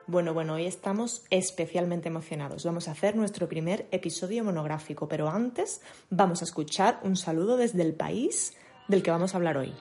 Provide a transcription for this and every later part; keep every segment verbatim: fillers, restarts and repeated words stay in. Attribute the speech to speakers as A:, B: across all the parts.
A: Bueno, bueno, hoy estamos especialmente emocionados. Vamos a hacer nuestro primer episodio monográfico, pero antes vamos a escuchar un saludo desde el país del que vamos a hablar hoy.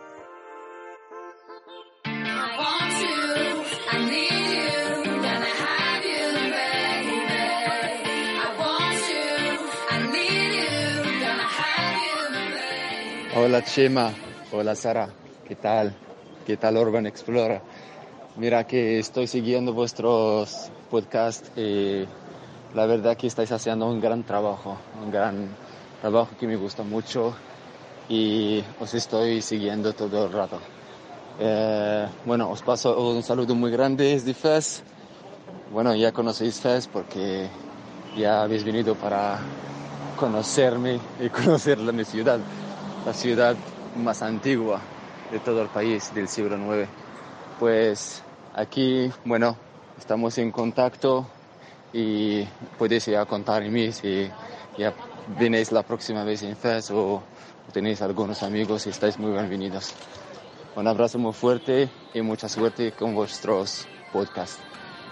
B: Hola Chema, hola Sara, ¿qué tal? ¿Qué tal Urban Explorer? Mira que estoy siguiendo vuestros podcasts y la verdad que estáis haciendo un gran trabajo, un gran trabajo que me gusta mucho y os estoy siguiendo todo el rato. Eh, bueno, os paso un saludo muy grande desde Fez. Bueno, ya conocéis Fez porque ya habéis venido para conocerme y conocer la, mi ciudad, la ciudad más antigua de todo el país del siglo nueve. Pues aquí, bueno, estamos en contacto y podéis ya contar en mí si ya venéis la próxima vez en Fez o tenéis algunos amigos y estáis muy bienvenidos. Un abrazo muy fuerte y mucha suerte con vuestros podcasts.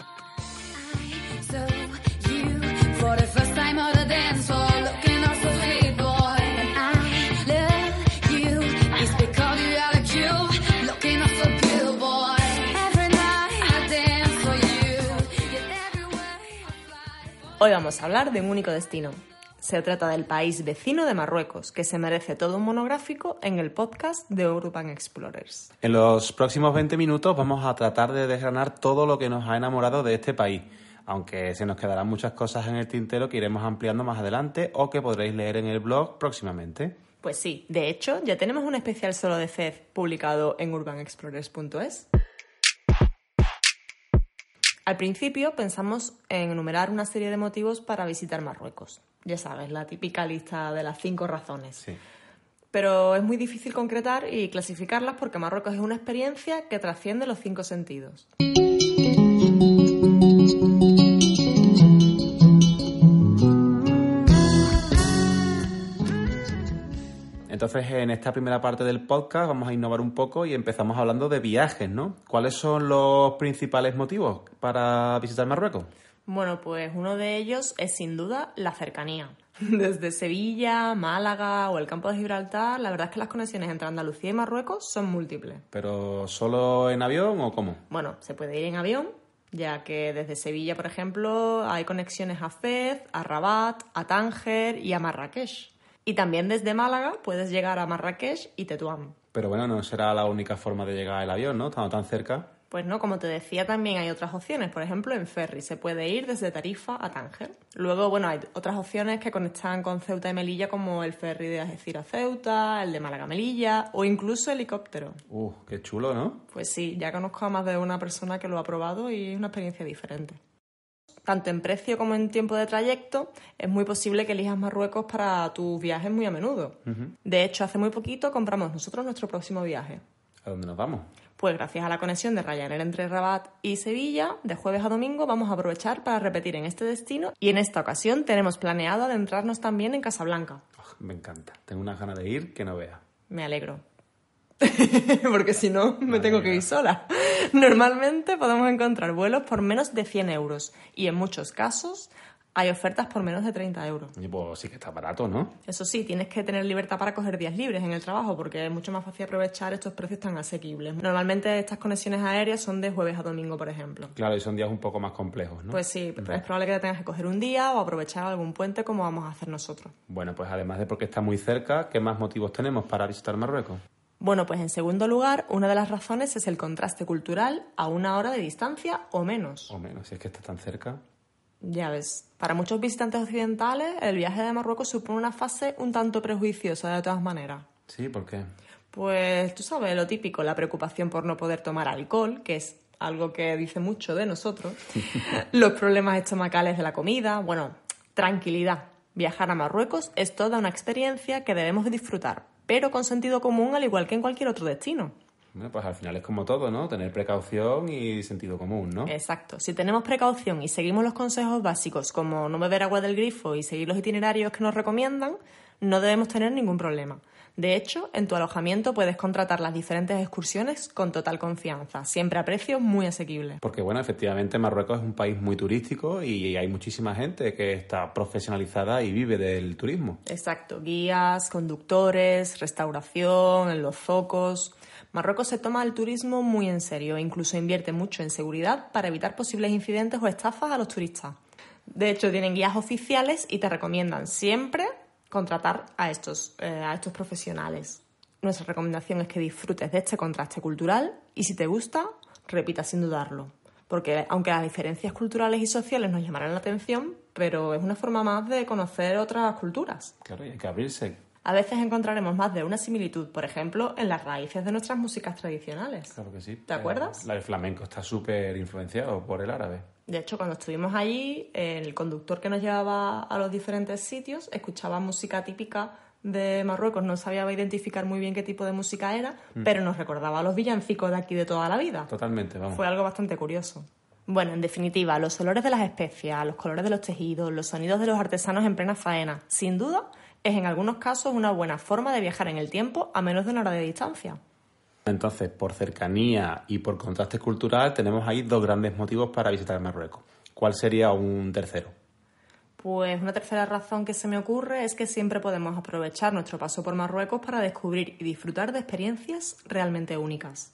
A: Hoy vamos a hablar de un único destino. Se trata del país vecino de Marruecos, que se merece todo un monográfico en el podcast de Urban Explorers.
C: En los próximos veinte minutos vamos a tratar de desgranar todo lo que nos ha enamorado de este país, aunque se nos quedarán muchas cosas en el tintero que iremos ampliando más adelante o que podréis leer en el blog próximamente.
A: Pues sí, de hecho, ya tenemos un especial solo de Fez publicado en urban explorers punto es. Al principio pensamos en enumerar una serie de motivos para visitar Marruecos. Ya sabes, la típica lista de las cinco razones.
C: Sí.
A: Pero es muy difícil concretar y clasificarlas porque Marruecos es una experiencia que trasciende los cinco sentidos.
C: Entonces, en esta primera parte del podcast vamos a innovar un poco y empezamos hablando de viajes, ¿no? ¿Cuáles son los principales motivos para visitar Marruecos?
A: Bueno, pues uno de ellos es sin duda la cercanía. Desde Sevilla, Málaga o el campo de Gibraltar, la verdad es que las conexiones entre Andalucía y Marruecos son múltiples.
C: ¿Pero solo en avión o cómo?
A: Bueno, se puede ir en avión, ya que desde Sevilla, por ejemplo, hay conexiones a Fez, a Rabat, a Tánger y a Marrakech. Y también desde Málaga puedes llegar a Marrakech y Tetuán.
C: Pero bueno, no será la única forma de llegar al avión, ¿no? Estando tan cerca.
A: Pues no, como te decía, también hay otras opciones. Por ejemplo, en ferry se puede ir desde Tarifa a Tánger. Luego, bueno, hay otras opciones que conectan con Ceuta y Melilla, como el ferry de Algeciras a Ceuta, el de Málaga a Melilla o incluso helicóptero.
C: Uh, qué chulo, ¿no?
A: Pues sí, ya conozco a más de una persona que lo ha probado y es una experiencia diferente. Tanto en precio como en tiempo de trayecto, es muy posible que elijas Marruecos para tus viajes muy a menudo. Uh-huh. De hecho, hace muy poquito compramos nosotros nuestro próximo viaje.
C: ¿A dónde nos vamos?
A: Pues gracias a la conexión de Ryanair entre Rabat y Sevilla, de jueves a domingo vamos a aprovechar para repetir en este destino y en esta ocasión tenemos planeado adentrarnos también en Casablanca.
C: Oh, me encanta, tengo unas ganas de ir que no veas.
A: Me alegro. Porque si no, me tengo que ir sola. Normalmente podemos encontrar vuelos por menos de cien euros y en muchos casos hay ofertas por menos de treinta euros.
C: Y pues sí que está barato, ¿no?
A: Eso sí, tienes que tener libertad para coger días libres en el trabajo porque es mucho más fácil aprovechar estos precios tan asequibles. Normalmente estas conexiones aéreas son de jueves a domingo, por ejemplo.
C: Claro, y son días un poco más complejos, ¿no?
A: Pues sí, pero es probable que te tengas que coger un día o aprovechar algún puente como vamos a hacer nosotros.
C: Bueno, pues además de porque está muy cerca, ¿qué más motivos tenemos para visitar Marruecos?
A: Bueno, pues en segundo lugar, una de las razones es el contraste cultural a una hora de distancia o menos.
C: O menos, si es que está tan cerca.
A: Ya ves, para muchos visitantes occidentales, el viaje de Marruecos supone una fase un tanto prejuiciosa de todas maneras.
C: Sí, ¿por qué?
A: Pues tú sabes, lo típico, la preocupación por no poder tomar alcohol, que es algo que dice mucho de nosotros, los problemas estomacales de la comida, bueno, tranquilidad. Viajar a Marruecos es toda una experiencia que debemos disfrutar, pero con sentido común al igual que en cualquier otro destino.
C: Bueno, pues al final es como todo, ¿no? Tener precaución y sentido común, ¿no?
A: Exacto. Si tenemos precaución y seguimos los consejos básicos como no beber agua del grifo y seguir los itinerarios que nos recomiendan, no debemos tener ningún problema. De hecho, en tu alojamiento puedes contratar las diferentes excursiones con total confianza, siempre a precios muy asequibles.
C: Porque, bueno, efectivamente Marruecos es un país muy turístico y hay muchísima gente que está profesionalizada y vive del turismo.
A: Exacto, guías, conductores, restauración, en los zocos. Marruecos se toma el turismo muy en serio e incluso invierte mucho en seguridad para evitar posibles incidentes o estafas a los turistas. De hecho, tienen guías oficiales y te recomiendan siempre contratar a estos, eh, a estos profesionales. Nuestra recomendación es que disfrutes de este contraste cultural y si te gusta, repita sin dudarlo. Porque aunque las diferencias culturales y sociales nos llamarán la atención, pero es una forma más de conocer otras culturas.
C: Claro, y hay que abrirse.
A: A veces encontraremos más de una similitud, por ejemplo, en las raíces de nuestras músicas tradicionales.
C: Claro que sí.
A: ¿Te acuerdas?
C: Eh, el flamenco está súper influenciado por el árabe.
A: De hecho, cuando estuvimos allí, el conductor que nos llevaba a los diferentes sitios escuchaba música típica de Marruecos. No sabía identificar muy bien qué tipo de música era, mm. pero nos recordaba a los villancicos de aquí de toda la vida.
C: Totalmente, vamos.
A: Fue algo bastante curioso. Bueno, en definitiva, los olores de las especias, los colores de los tejidos, los sonidos de los artesanos en plena faena, sin duda, es en algunos casos una buena forma de viajar en el tiempo a menos de una hora de distancia.
C: Entonces, por cercanía y por contraste cultural, tenemos ahí dos grandes motivos para visitar Marruecos. ¿Cuál sería un tercero?
A: Pues una tercera razón que se me ocurre es que siempre podemos aprovechar nuestro paso por Marruecos para descubrir y disfrutar de experiencias realmente únicas.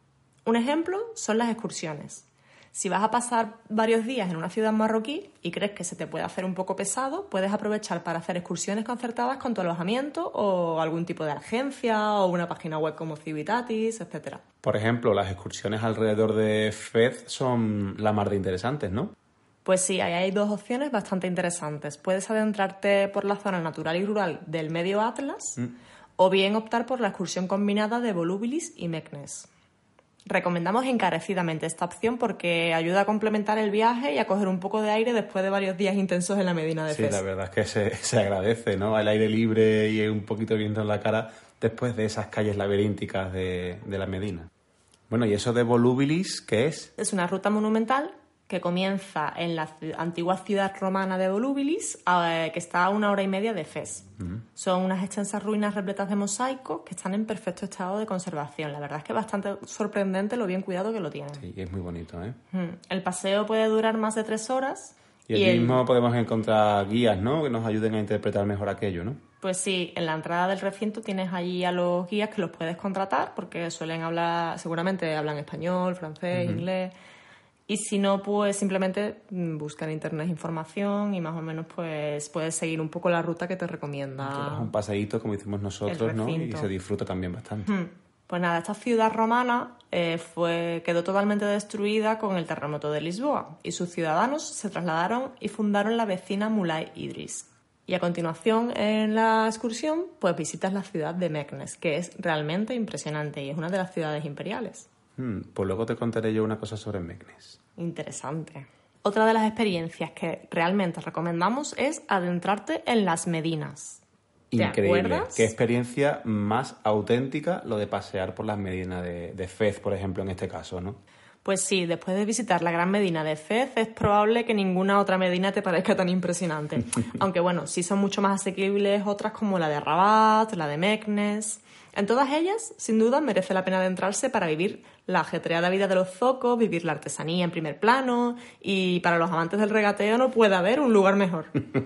A: Un ejemplo son las excursiones. Si vas a pasar varios días en una ciudad marroquí y crees que se te puede hacer un poco pesado, puedes aprovechar para hacer excursiones concertadas con tu alojamiento o algún tipo de agencia o una página web como Civitatis, etcétera.
C: Por ejemplo, las excursiones alrededor de Fez son la mar de interesantes, ¿no?
A: Pues sí, ahí hay dos opciones bastante interesantes. Puedes adentrarte por la zona natural y rural del Medio Atlas mm. o bien optar por la excursión combinada de Volubilis y Meknes. Recomendamos encarecidamente esta opción porque ayuda a complementar el viaje y a coger un poco de aire después de varios días intensos en la Medina de Fez.
C: Sí, la verdad es que se, se agradece, ¿no? El aire libre y un poquito de viento en la cara después de esas calles laberínticas de, de la Medina. Bueno, ¿y eso de Volubilis qué es?
A: Es una ruta monumental que comienza en la antigua ciudad romana de Volubilis, eh, que está a una hora y media de Fez. Uh-huh. Son unas extensas ruinas repletas de mosaicos que están en perfecto estado de conservación. La verdad es que es bastante sorprendente lo bien cuidado que lo tienen.
C: Sí, es muy bonito, ¿eh?
A: Uh-huh. El paseo puede durar más de tres horas.
C: Y, y allí mismo el... podemos encontrar guías, ¿no? Que nos ayuden a interpretar mejor aquello, ¿no?
A: Pues sí, en la entrada del recinto tienes allí a los guías que los puedes contratar porque suelen hablar, seguramente hablan español, francés, uh-huh. inglés... Y si no, pues simplemente busca en internet información y más o menos pues puedes seguir un poco la ruta que te recomienda.
C: Es un paseíto, como hicimos nosotros, ¿no? Y se disfruta también bastante.
A: Hmm. Pues nada, esta ciudad romana eh, fue quedó totalmente destruida con el terremoto de Lisboa y sus ciudadanos se trasladaron y fundaron la vecina Mulay Idris. Y a continuación, en la excursión, pues visitas la ciudad de Meknes, que es realmente impresionante y es una de las ciudades imperiales.
C: Hmm, pues luego te contaré yo una cosa sobre Meknes.
A: Interesante. Otra de las experiencias que realmente recomendamos es adentrarte en las Medinas. ¿Te
C: Increíble.
A: acuerdas?
C: Qué experiencia más auténtica lo de pasear por las Medinas de, de Fez, por ejemplo, en este caso, ¿no?
A: Pues sí, después de visitar la Gran Medina de Fez, es probable que ninguna otra Medina te parezca tan impresionante. Aunque bueno, sí son mucho más asequibles otras como la de Rabat, la de Meknes. En todas ellas, sin duda, merece la pena adentrarse para vivir la ajetreada vida de los zocos, vivir la artesanía en primer plano y para los amantes del regateo no puede haber un lugar mejor.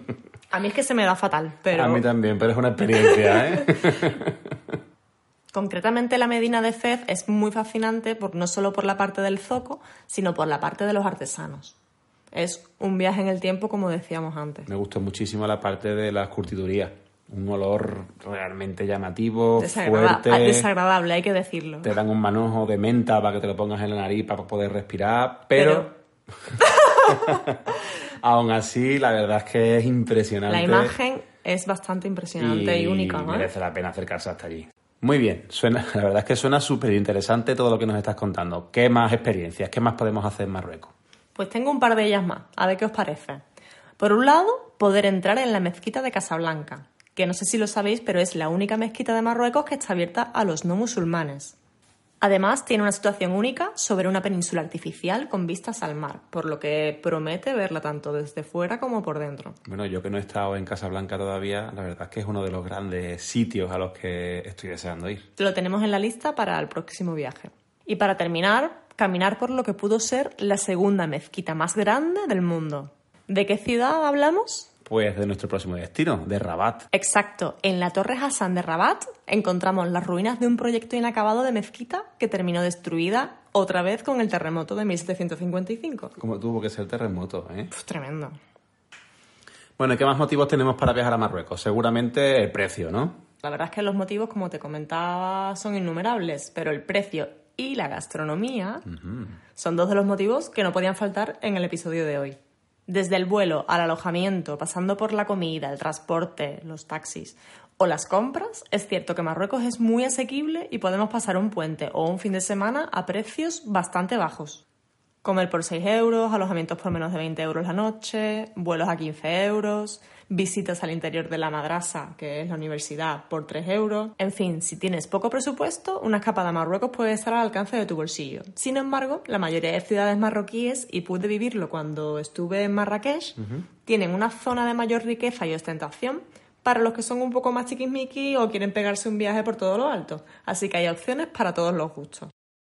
A: A mí es que se me da fatal, pero...
C: A mí también, pero es una experiencia, ¿eh?
A: Concretamente la Medina de Fez es muy fascinante por, no solo por la parte del zoco, sino por la parte de los artesanos. Es un viaje en el tiempo, como decíamos antes.
C: Me gustó muchísimo la parte de las curtidurías. Un olor realmente llamativo,
A: Desagrada-
C: fuerte.
A: Desagradable, hay que decirlo.
C: Te dan un manojo de menta para que te lo pongas en la nariz para poder respirar, pero... pero... Aún así, la verdad es que es impresionante.
A: La imagen es bastante impresionante y, y única, ¿no?
C: Merece la pena acercarse hasta allí. Muy bien, suena, la verdad es que suena súper interesante todo lo que nos estás contando. ¿Qué más experiencias, qué más podemos hacer en Marruecos?
A: Pues tengo un par de ellas más, a ver qué os parece. Por un lado, poder entrar en la mezquita de Casablanca, que no sé si lo sabéis, pero es la única mezquita de Marruecos que está abierta a los no musulmanes. Además, tiene una situación única sobre una península artificial con vistas al mar, por lo que promete verla tanto desde fuera como por dentro.
C: Bueno, yo que no he estado en Casablanca todavía, la verdad es que es uno de los grandes sitios a los que estoy deseando ir.
A: Lo tenemos en la lista para el próximo viaje. Y para terminar, caminar por lo que pudo ser la segunda mezquita más grande del mundo. ¿De qué ciudad hablamos?
C: Pues de nuestro próximo destino, de Rabat.
A: Exacto. En la Torre Hassan de Rabat encontramos las ruinas de un proyecto inacabado de mezquita que terminó destruida otra vez con el terremoto de mil setecientos cincuenta y cinco.
C: Como tuvo que ser el terremoto, ¿eh?
A: Pues tremendo.
C: Bueno, ¿y qué más motivos tenemos para viajar a Marruecos? Seguramente el precio, ¿no?
A: La verdad es que los motivos, como te comentaba, son innumerables, pero el precio y la gastronomía uh-huh. son dos de los motivos que no podían faltar en el episodio de hoy. Desde el vuelo al alojamiento, pasando por la comida, el transporte, los taxis o las compras, es cierto que Marruecos es muy asequible y podemos pasar un puente o un fin de semana a precios bastante bajos. Comer por seis euros, alojamientos por menos de veinte euros la noche, vuelos a quince euros, visitas al interior de la madrasa, que es la universidad, por tres euros. En fin, si tienes poco presupuesto, una escapada a Marruecos puede estar al alcance de tu bolsillo. Sin embargo, la mayoría de ciudades marroquíes, y pude vivirlo cuando estuve en Marrakech, uh-huh. tienen una zona de mayor riqueza y ostentación para los que son un poco más chiquismiquis o quieren pegarse un viaje por todo lo alto. Así que hay opciones para todos los gustos.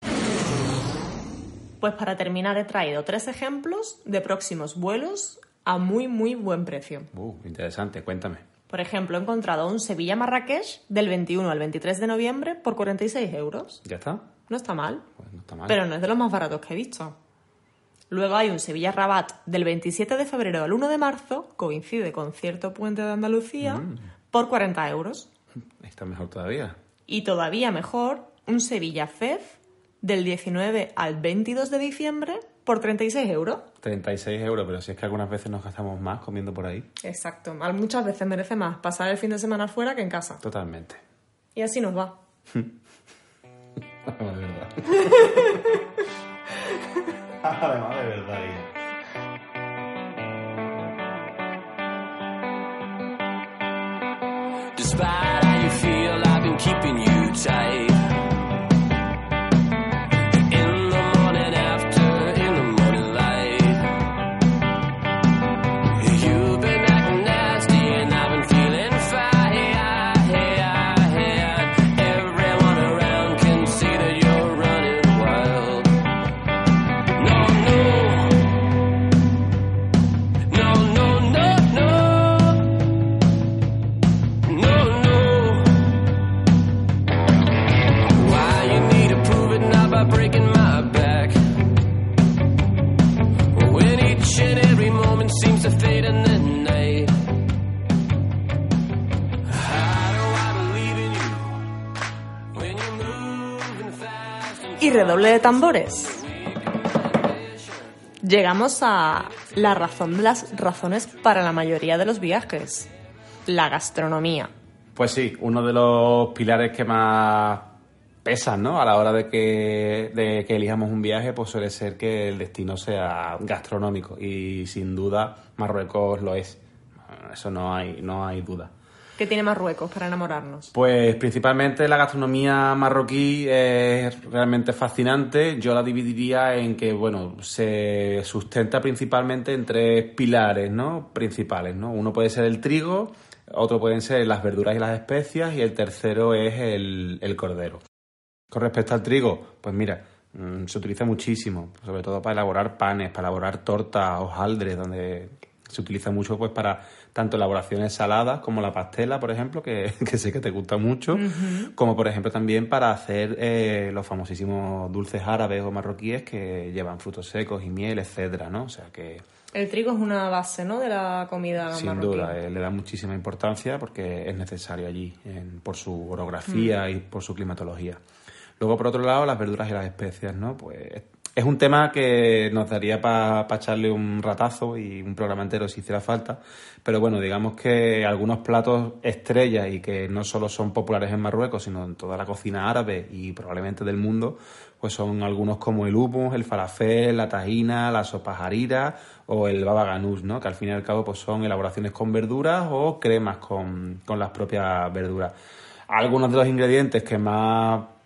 A: Pues para terminar he traído tres ejemplos de próximos vuelos a muy, muy buen precio.
C: Uh, interesante, cuéntame.
A: Por ejemplo, he encontrado un Sevilla-Marrakech del veintiuno al veintitrés de noviembre por cuarenta y seis euros.
C: ¿Ya está?
A: No está mal.
C: Pues no está mal.
A: Pero no es de los más baratos que he visto. Luego hay un Sevilla-Rabat del veintisiete de febrero al uno de marzo, coincide con cierto puente de Andalucía, mm. por cuarenta euros.
C: Está mejor todavía.
A: Y todavía mejor, un Sevilla-Fez del diecinueve al veintidós de diciembre por treinta y seis euros.
C: treinta y seis euros, pero si es que algunas veces nos gastamos más comiendo por ahí.
A: Exacto. Muchas veces merece más pasar el fin de semana fuera que en casa.
C: Totalmente.
A: Y así nos va.
C: De verdad. Además, de verdad. Despite how you feel, I've been keeping you tight.
A: Y redoble de tambores. Llegamos a la razón de las razones para la mayoría de los viajes: la gastronomía.
C: Pues sí, uno de los pilares que más pesan, ¿no? A la hora de que, de que elijamos un viaje, pues suele ser que el destino sea gastronómico, y sin duda Marruecos lo es. Eso no hay, no hay duda.
A: ¿Qué tiene Marruecos para enamorarnos?
C: Pues principalmente la gastronomía marroquí es realmente fascinante. Yo la dividiría en que, bueno, se sustenta principalmente en tres pilares, ¿no? Principales, ¿no? Uno puede ser el trigo, otro pueden ser las verduras y las especias, y el tercero es el, el cordero. Con respecto al trigo, pues mira, se utiliza muchísimo, sobre todo para elaborar panes, para elaborar tortas, hojaldres, donde se utiliza mucho pues para tanto elaboraciones saladas como la pastela, por ejemplo, que, que sé que te gusta mucho, uh-huh. como por ejemplo también para hacer eh, los famosísimos dulces árabes o marroquíes que llevan frutos secos y miel, etcétera, ¿no? O sea que
A: el trigo es una base, ¿no?, de la comida
C: sin
A: marroquí.
C: Sin duda, eh, le da muchísima importancia porque es necesario allí en, por su orografía uh-huh. y por su climatología. Luego, por otro lado, las verduras y las especias, ¿no? Pues es un tema que nos daría para pa echarle un ratazo y un programa entero si hiciera falta, pero bueno, digamos que algunos platos estrellas y que no solo son populares en Marruecos, sino en toda la cocina árabe y probablemente del mundo, pues son algunos como el hummus, el falafel, la tajina, la sopa harira o el baba ganoush, ¿no? Que al fin y al cabo pues son elaboraciones con verduras o cremas con, con las propias verduras. Algunos de los ingredientes que más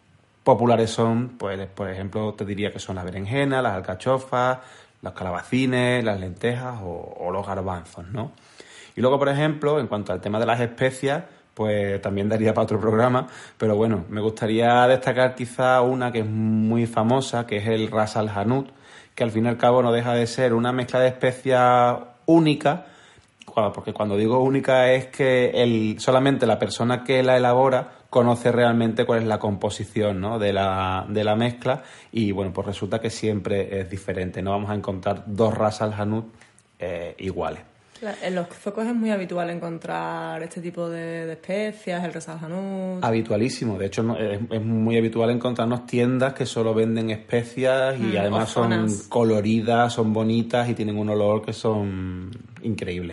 C: populares son, pues, por ejemplo, te diría que son las berenjenas, las alcachofas, los calabacines, las lentejas o, o los garbanzos, ¿no? Y luego, por ejemplo, en cuanto al tema de las especias, pues también daría para otro programa, pero bueno, me gustaría destacar quizá una que es muy famosa, que es el Ras Al Hanout, que al fin y al cabo no deja de ser una mezcla de especias única, porque cuando digo única es que el, solamente la persona que la elabora conoce realmente cuál es la composición, ¿no?, de la, de la mezcla, y bueno, pues resulta que siempre es diferente, no vamos a encontrar dos Ras Al Hanout eh, iguales.
A: En los zocos es muy habitual encontrar este tipo de, de especias, el Ras Al Hanout.
C: Habitualísimo, de hecho no, es, es muy habitual encontrarnos tiendas que solo venden especias y mm, además son coloridas, son bonitas y tienen un olor que son increíbles.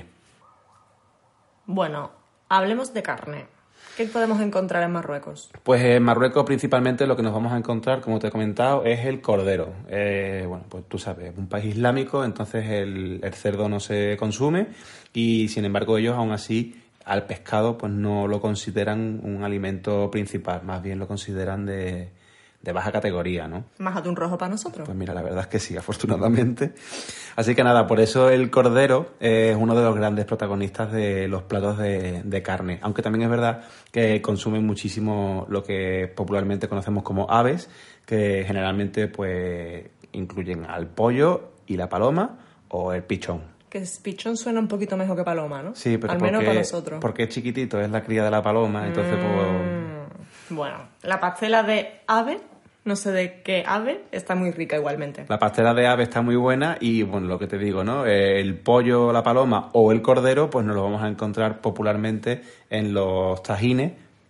A: Bueno, hablemos de carne. ¿Qué podemos encontrar en Marruecos?
C: Pues en Marruecos principalmente lo que nos vamos a encontrar, como te he comentado, es el cordero. Eh, bueno, pues tú sabes, es un país islámico, entonces el, el cerdo no se consume y sin embargo ellos aún así al pescado pues no lo consideran un alimento principal, más bien lo consideran de, de baja categoría, ¿no?
A: Más atún rojo para nosotros.
C: Pues mira, la verdad es que sí, afortunadamente. Así que nada, por eso el cordero es uno de los grandes protagonistas de los platos de, de carne. Aunque también es verdad que consumen muchísimo lo que popularmente conocemos como aves, que generalmente pues incluyen al pollo y la paloma o el pichón.
A: Que pichón suena un poquito mejor que paloma, ¿no?
C: Sí, pero
A: al
C: porque,
A: menos para nosotros.
C: Porque es chiquitito, es la cría de la paloma, entonces
A: mm,
C: pues...
A: Bueno, la pastela de ave... No sé de qué ave, está muy rica igualmente.
C: La pastela de ave está muy buena y, bueno, lo que te digo, ¿no? El pollo, la paloma o el cordero, pues nos lo vamos a encontrar popularmente en los tajines,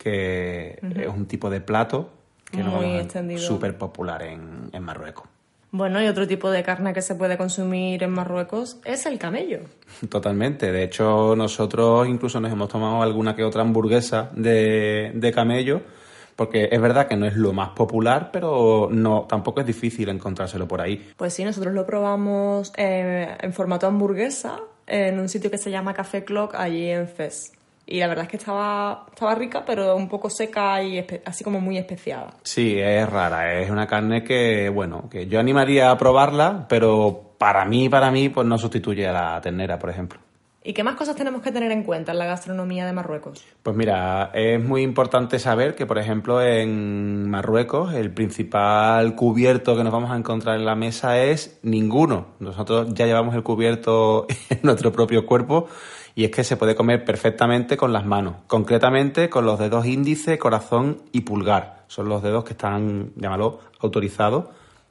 C: que uh-huh. es un tipo de plato que es súper popular en, en Marruecos.
A: Bueno, y otro tipo de carne que se puede consumir en Marruecos es el camello.
C: Totalmente. De hecho, nosotros incluso nos hemos tomado alguna que otra hamburguesa de, de camello, porque es verdad que no es lo más popular, pero no tampoco es difícil encontrárselo por ahí.
A: Pues sí, nosotros lo probamos eh, en formato hamburguesa en un sitio que se llama Café Clock, allí en Fez. Y la verdad es que estaba, estaba rica, pero un poco seca y espe- así como muy especiada.
C: Sí, es rara. Es una carne que, bueno, que yo animaría a probarla, pero para mí, para mí, pues no sustituye a la ternera, por ejemplo.
A: ¿Y qué más cosas tenemos que tener en cuenta en la gastronomía de Marruecos?
C: Pues mira, es muy importante saber que, por ejemplo, en Marruecos el principal cubierto que nos vamos a encontrar en la mesa es ninguno. Nosotros ya llevamos el cubierto en nuestro propio cuerpo y es que se puede comer perfectamente con las manos, concretamente con los dedos índice, corazón y pulgar. Son los dedos que están, llámalo, autorizados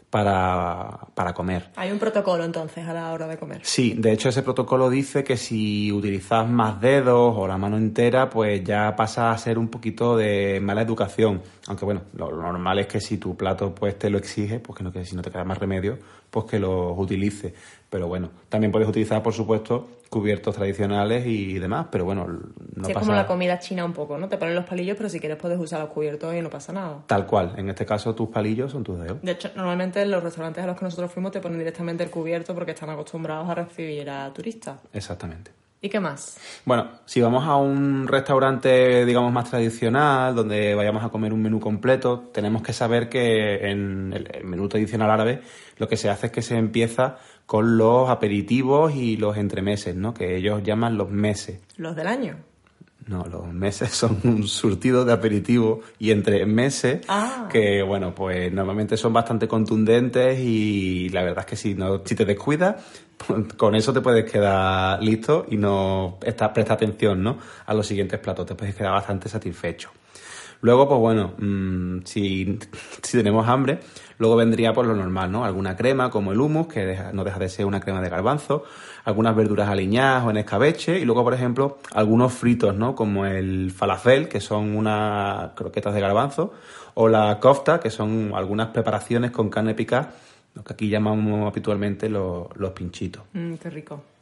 C: para, para comer.
A: Hay un protocolo entonces a la hora de comer.
C: Sí, de hecho ese protocolo dice que si utilizas más dedos o la mano entera, pues ya pasa a ser un poquito de mala educación. Aunque bueno, lo, lo normal es que si tu plato pues te lo exige, pues que, no, que si no te queda más remedio, pues que los utilices. Pero bueno, también puedes utilizar, por supuesto, cubiertos tradicionales y demás, pero bueno, no
A: sí,
C: pasa...
A: es como la comida china un poco, ¿no? Te ponen los palillos, pero si quieres puedes usar los cubiertos y no pasa nada.
C: Tal cual, en este caso tus palillos son tus dedos.
A: De hecho, normalmente en los restaurantes a los que nosotros fuimos te ponen directamente el cubierto porque están acostumbrados a recibir a turistas.
C: Exactamente.
A: ¿Y qué más?
C: Bueno, si vamos a un restaurante, digamos, más tradicional, donde vayamos a comer un menú completo, tenemos que saber que en el menú tradicional árabe lo que se hace es que se empieza con los aperitivos y los entremeses, ¿no? Que ellos llaman los meses.
A: ¿Los del año?
C: No, los meses son un surtido de aperitivos y entremeses
A: ah.
C: que, bueno, pues normalmente son bastante contundentes y la verdad es que si, no, si te descuidas, con eso te puedes quedar listo y no esta, presta atención, ¿no?, a los siguientes platos, te puedes quedar bastante satisfecho. Luego, pues bueno, mmm, si, si tenemos hambre, luego vendría pues lo normal, ¿no? Alguna crema como el hummus, que deja, no deja de ser una crema de garbanzo, algunas verduras aliñadas o en escabeche, y luego, por ejemplo, algunos fritos, ¿no? Como el falafel, que son unas croquetas de garbanzo, o la kofta, que son algunas preparaciones con carne picada, lo que aquí llamamos habitualmente los, los pinchitos.
A: Mm, qué rico.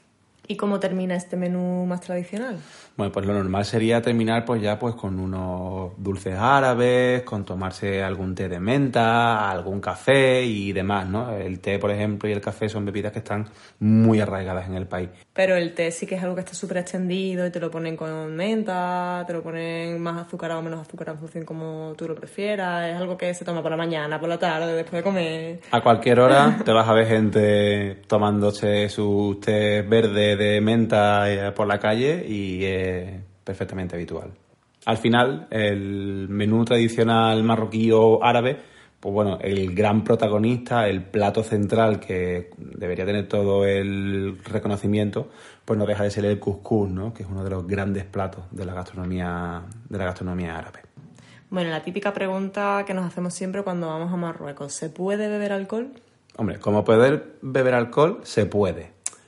A: ¿Y cómo termina este menú más tradicional?
C: Bueno, pues lo normal sería terminar pues ya pues con unos dulces árabes, con tomarse algún té de menta, algún café y demás, ¿no? El té, por ejemplo, y el café son bebidas que están muy arraigadas en el país.
A: Pero el té sí que es algo que está súper extendido y te lo ponen con menta, te lo ponen más azucarado o menos azucarado en función como tú lo prefieras. Es algo que se toma por la mañana, por la tarde, después de comer.
C: A cualquier hora te vas a ver gente tomándose su té verde de menta eh, por la calle y es perfectamente habitual. Al final, el menú tradicional marroquí o árabe, pues bueno, el gran protagonista, el plato central que debería tener todo el reconocimiento, pues no deja de ser el cuscús, ¿no? Que es uno de los grandes platos de la gastronomía, de la gastronomía árabe.
A: Bueno, la típica pregunta que nos hacemos siempre cuando vamos a Marruecos, ¿se puede beber alcohol?
C: Hombre, como poder beber alcohol, se puede.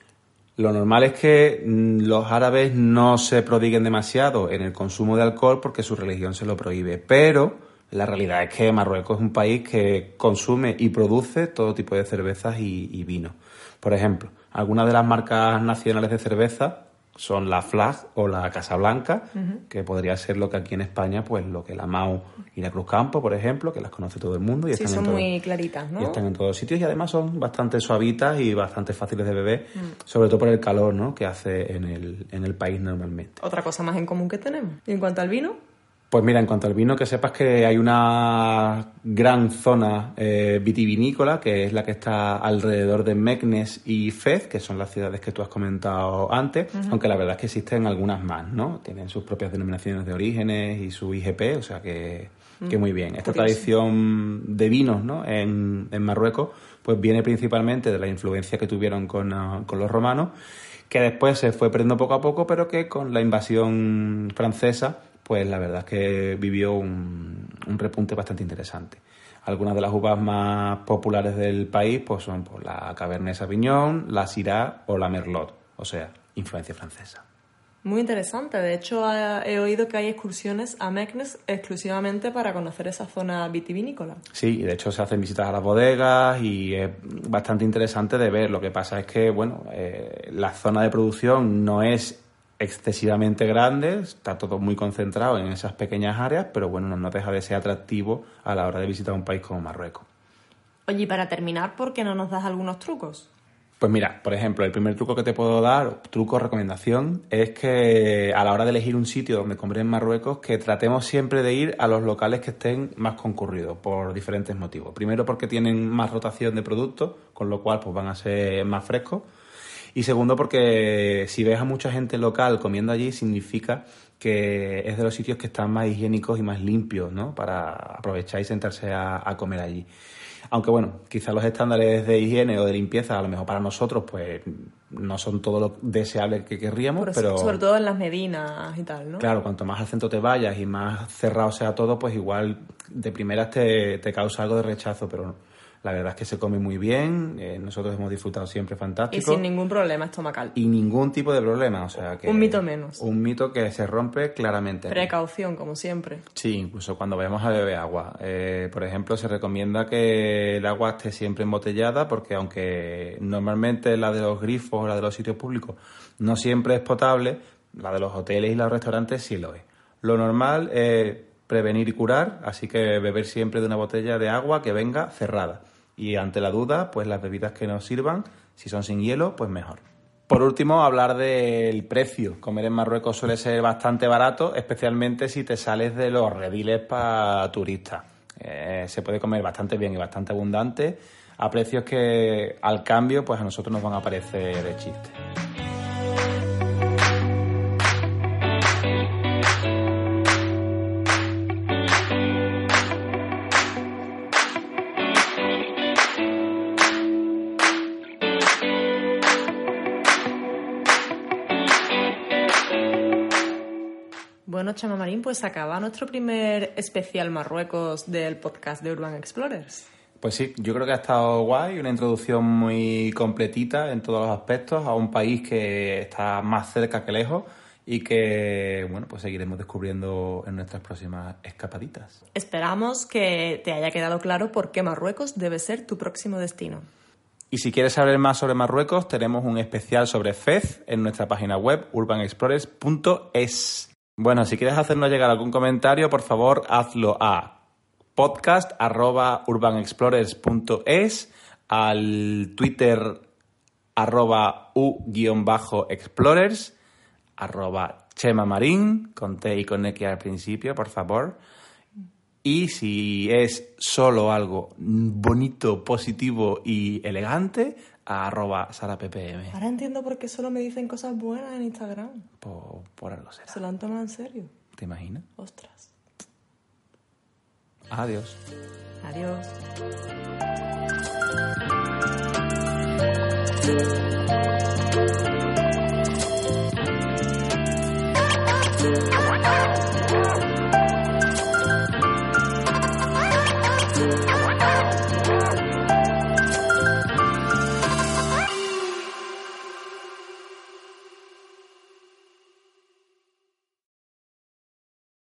C: Lo normal es que los árabes no se prodiguen demasiado en el consumo de alcohol porque su religión se lo prohíbe, pero la realidad es que Marruecos es un país que consume y produce todo tipo de cervezas y, y vinos. Por ejemplo, algunas de las marcas nacionales de cerveza son la Flag o la Casablanca, uh-huh. que podría ser lo que aquí en España, pues lo que la Mau y la Cruzcampo, por ejemplo, que las conoce todo el mundo. Y
A: sí,
C: están
A: son
C: en todo,
A: muy claritas, ¿no?
C: Y están en todos sitios y además son bastante suavitas y bastante fáciles de beber, mm. sobre todo por el calor, ¿no?, que hace en el, en el país normalmente.
A: Otra cosa más en común que tenemos. ¿Y en cuanto al vino?
C: Pues mira, en cuanto al vino, que sepas que hay una gran zona eh, vitivinícola, que es la que está alrededor de Meknes y Fez, que son las ciudades que tú has comentado antes, uh-huh. aunque la verdad es que existen algunas más, ¿no? Tienen sus propias denominaciones de orígenes y su I G P, o sea que, uh-huh. que muy bien. Esta Curioso. Tradición de vinos, ¿no?, en, en Marruecos, pues viene principalmente de la influencia que tuvieron con, uh, con los romanos, que después se fue perdiendo poco a poco, pero que con la invasión francesa pues la verdad es que vivió un, un repunte bastante interesante. Algunas de las uvas más populares del país pues son pues, la Cabernet Sauvignon, la Syrah o la Merlot, o sea, influencia francesa.
A: Muy interesante. De hecho, he oído que hay excursiones a Meknes exclusivamente para conocer esa zona vitivinícola.
C: Sí, y de hecho se hacen visitas a las bodegas y es bastante interesante de ver. Lo que pasa es que, bueno, eh, la zona de producción no es excesivamente grande, está todo muy concentrado en esas pequeñas áreas, pero bueno, no, no deja de ser atractivo a la hora de visitar un país como Marruecos.
A: Oye, y para terminar, ¿por qué no nos das algunos trucos?
C: Pues mira, por ejemplo, el primer truco que te puedo dar, truco, recomendación, es que a la hora de elegir un sitio donde comer en Marruecos, que tratemos siempre de ir a los locales que estén más concurridos, por diferentes motivos. Primero, porque tienen más rotación de productos, con lo cual pues van a ser más frescos. Y segundo, porque si ves a mucha gente local comiendo allí, significa que es de los sitios que están más higiénicos y más limpios, ¿no?, para aprovechar y sentarse a, a comer allí. Aunque bueno, quizás los estándares de higiene o de limpieza, a lo mejor para nosotros, pues no son todo lo deseables que querríamos, pero, pero
A: sobre todo en las medinas y tal, ¿no?
C: Claro, cuanto más al centro te vayas y más cerrado sea todo, pues igual de primeras te, te causa algo de rechazo, pero la verdad es que se come muy bien, eh, nosotros hemos disfrutado siempre fantástico.
A: Y sin ningún problema estomacal.
C: Y ningún tipo de problema, o sea que...
A: Un mito menos.
C: Un mito que se rompe claramente.
A: Precaución, como siempre.
C: Sí, incluso cuando vayamos a beber agua. Eh, por ejemplo, se recomienda que el agua esté siempre embotellada porque aunque normalmente la de los grifos o la de los sitios públicos no siempre es potable, la de los hoteles y los restaurantes sí lo es. Lo normal es prevenir y curar, así que beber siempre de una botella de agua que venga cerrada. Y ante la duda, pues las bebidas que nos sirvan, si son sin hielo, pues mejor. Por último, hablar del precio. Comer en Marruecos suele ser bastante barato, especialmente si te sales de los rediles para turistas. Eh, se puede comer bastante bien y bastante abundante, a precios que al cambio pues a nosotros nos van a parecer de chiste.
A: Bueno, Chema Marín, pues acaba nuestro primer especial Marruecos del podcast de Urban Explorers.
C: Pues sí, yo creo que ha estado guay, una introducción muy completita en todos los aspectos a un país que está más cerca que lejos y que, bueno, pues seguiremos descubriendo en nuestras próximas escapaditas.
A: Esperamos que te haya quedado claro por qué Marruecos debe ser tu próximo destino.
C: Y si quieres saber más sobre Marruecos, tenemos un especial sobre Fez en nuestra página web urban explorers punto es. Bueno, si quieres hacernos llegar algún comentario, por favor, hazlo a podcast arroba urban explorers punto es, al Twitter arroba u-explorers, arroba Chema Marín, con T y con X al principio, por favor. Y si es solo algo bonito, positivo y elegante, a arroba sarappm.
A: Ahora entiendo por qué solo me dicen cosas buenas en Instagram.
C: Por, por algo será.
A: ¿Se lo han tomado en serio?
C: ¿Te imaginas?
A: Ostras.
C: Adiós.
A: Adiós. Thank you.